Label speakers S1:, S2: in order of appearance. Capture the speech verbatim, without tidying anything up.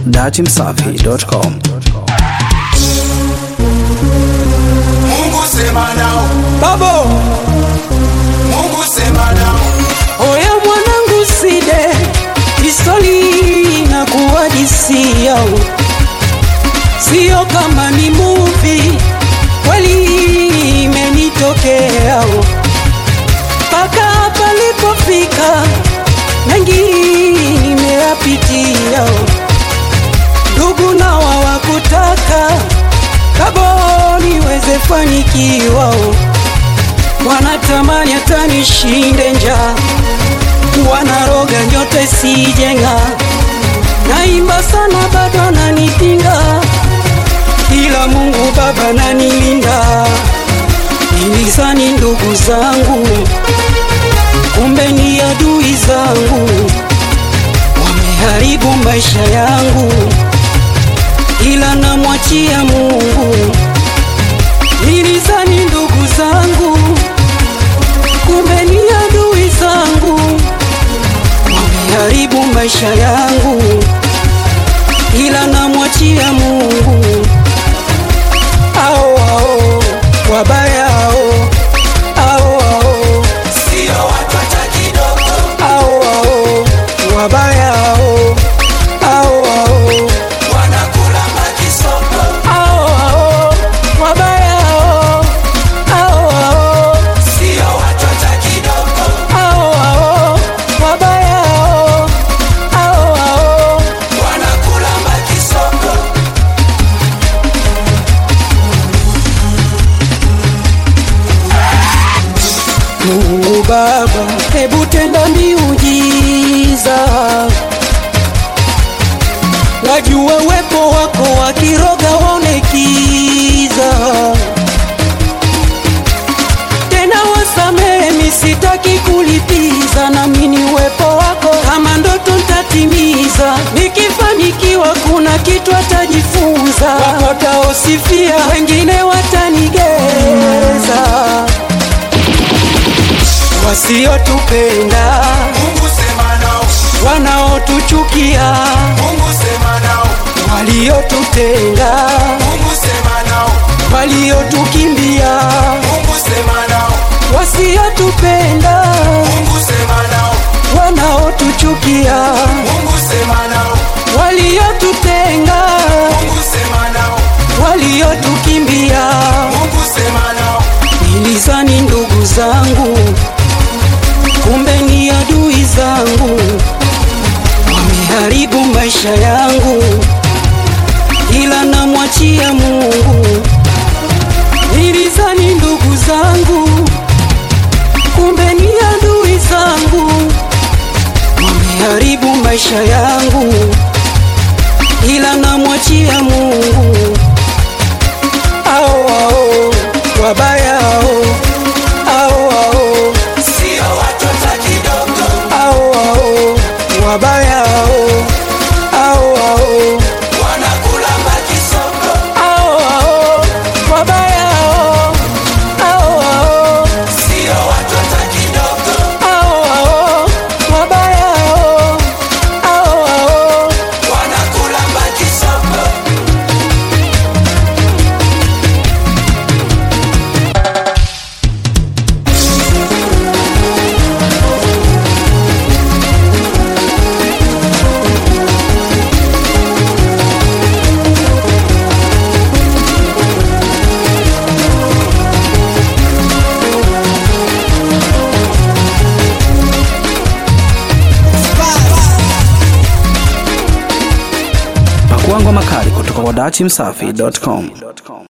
S1: dati msafi dot com.
S2: Mungu sema nao
S3: Babo
S2: Mungu sema nao
S3: oya mwanangu side Pistoli na kuwadisia sio kama ni movie kweli imenitokea paka palipofika mengi nimeyapitia ndugu na wawakutaka kabo niweze fanikiwa wanatamani hata nishinde njaa wanaroga nyote sijenga naimba sana bado nanipinga ila Mungu Baba nanilinda ilisani ndugu zangu kumbe ni adui zangu wameharibu maisha yangu ila namwachia Mungu ilisani ndugu zangu kumbe ni adui zangu wameharibu maisha yangu ila namwachia Mungu ao ao wabaya ao ao ao
S2: sio watu hata kidogo
S3: ao ao wabaya ao ao ao
S2: wanakula makisoko
S3: ao ao wabaya ao ao ao
S2: sio watu hata kidogo
S3: ao ao wabaya ao ao ao
S2: wanakula makisoko
S3: Mungu Baba, hebu tenda miujiza. Najua uwepo wako wakiroga waone kiza. Tena wasamehe misitaki kulipiza na mini uwepo wako kama ndoto ntatimiza. Nikifanikiwa kuna kitu atajifunza. Wako wataosifia, wengine watanigeza. Wasiotupenda
S2: Mungu sema nao
S3: wanaotuchukia
S2: Mungu sema nao
S3: waliotutenga
S2: Mungu sema nao
S3: waliotukimbia
S2: Mungu sema nao
S3: wasiotupenda
S2: Mungu sema nao
S3: wanaotuchukia
S2: Mungu sema nao
S3: waliotutenga
S2: Mungu sema nao
S3: waliotukimbia
S2: Mungu sema nao
S3: nilizani ndugu zangu kumbe ni adui zangu wameharibu maisha yangu ila namwachia Mungu nilizani ndugu zangu kumbe ni adui zangu wameharibu maisha yangu ila namwachia Mungu ao ao wabaya ao ao ao
S2: sio watu hata kidogo
S3: ao ao wabaya ao ao ao
S2: wanakula makisoko
S3: ao ao wabaya ao ao ao
S2: sio watu hata kidogo
S3: ao ao wabaya ao ao ao
S2: wanakula makisoko
S1: Pakua ngoma kali kutoka kwa dati msafi dot com.